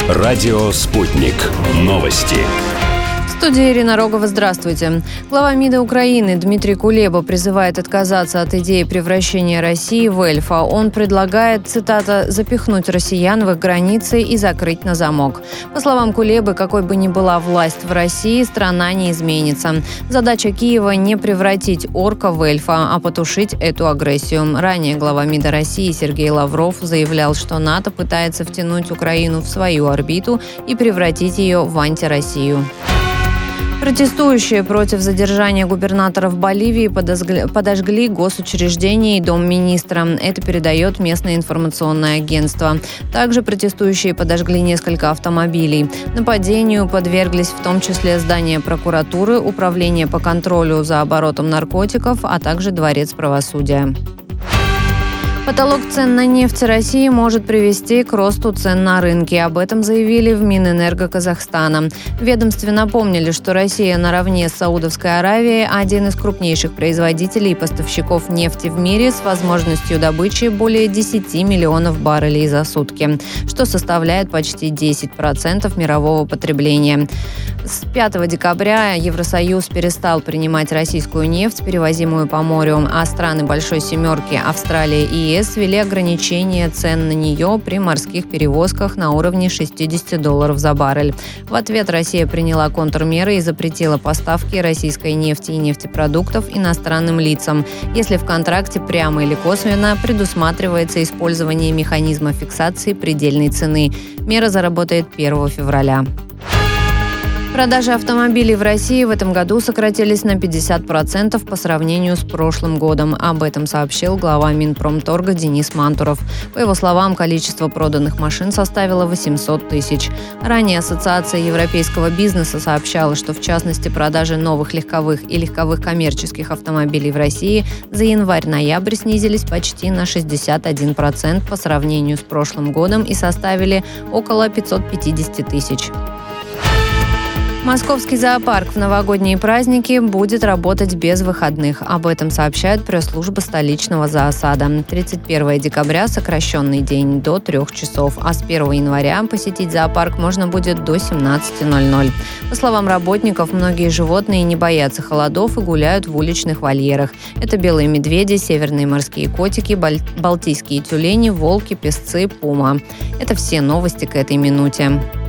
Радио «Спутник». Новости. В студии Ирина Рогова. Здравствуйте. Глава МИДа Украины Дмитрий Кулеба призывает отказаться от идеи превращения России в эльфа. Он предлагает, цитата, «запихнуть россиян в их границы и закрыть на замок». По словам Кулебы, какой бы ни была власть в России, страна не изменится. Задача Киева – не превратить орка в эльфа, а потушить эту агрессию. Ранее глава МИДа России Сергей Лавров заявлял, что НАТО пытается втянуть Украину в свою орбиту и превратить ее в антироссию. Протестующие против задержания губернатора в Боливии подожгли госучреждение и дом министра. Это передает местное информационное агентство. Также протестующие подожгли несколько автомобилей. Нападению подверглись в том числе здание прокуратуры, управление по контролю за оборотом наркотиков, а также дворец правосудия. Потолок цен на нефть России может привести к росту цен на рынке. Об этом заявили в Минэнерго Казахстана. В ведомстве напомнили, что Россия наравне с Саудовской Аравией один из крупнейших производителей и поставщиков нефти в мире с возможностью добычи более 10 миллионов баррелей за сутки, что составляет почти 10% мирового потребления. С 5 декабря Евросоюз перестал принимать российскую нефть, перевозимую по морю, а страны Большой Семерки, Австралия и ЕС ввели ограничение цен на нее при морских перевозках на уровне $60 за баррель. В ответ Россия приняла контрмеры и запретила поставки российской нефти и нефтепродуктов иностранным лицам, если в контракте прямо или косвенно предусматривается использование механизма фиксации предельной цены. Мера заработает 1 февраля. Продажи автомобилей в России в этом году сократились на 50% по сравнению с прошлым годом. Об этом сообщил глава Минпромторга Денис Мантуров. По его словам, количество проданных машин составило 800 тысяч. Ранее Ассоциация европейского бизнеса сообщала, что в частности продажи новых легковых и легковых коммерческих автомобилей в России за январь-ноябрь снизились почти на 61% по сравнению с прошлым годом и составили около 550 тысяч. Московский зоопарк в новогодние праздники будет работать без выходных. Об этом сообщает пресс-служба столичного зоосада. 31 декабря – сокращенный день до 3 часов, а с 1 января посетить зоопарк можно будет до 17:00. По словам работников, многие животные не боятся холодов и гуляют в уличных вольерах. Это белые медведи, северные морские котики, балтийские тюлени, волки, песцы, пума. Это все новости к этой минуте.